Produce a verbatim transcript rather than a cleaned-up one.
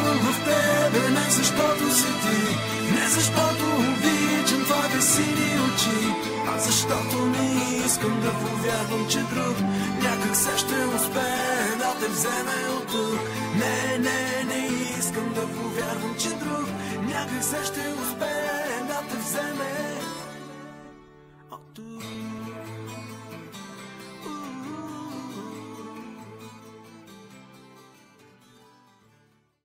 вярвам в тебе, не защото си ти, не защото обичам твоите сини очи, а защото не искам да повярвам, че друг някак се ще успее да те вземе от тук. Не, не, не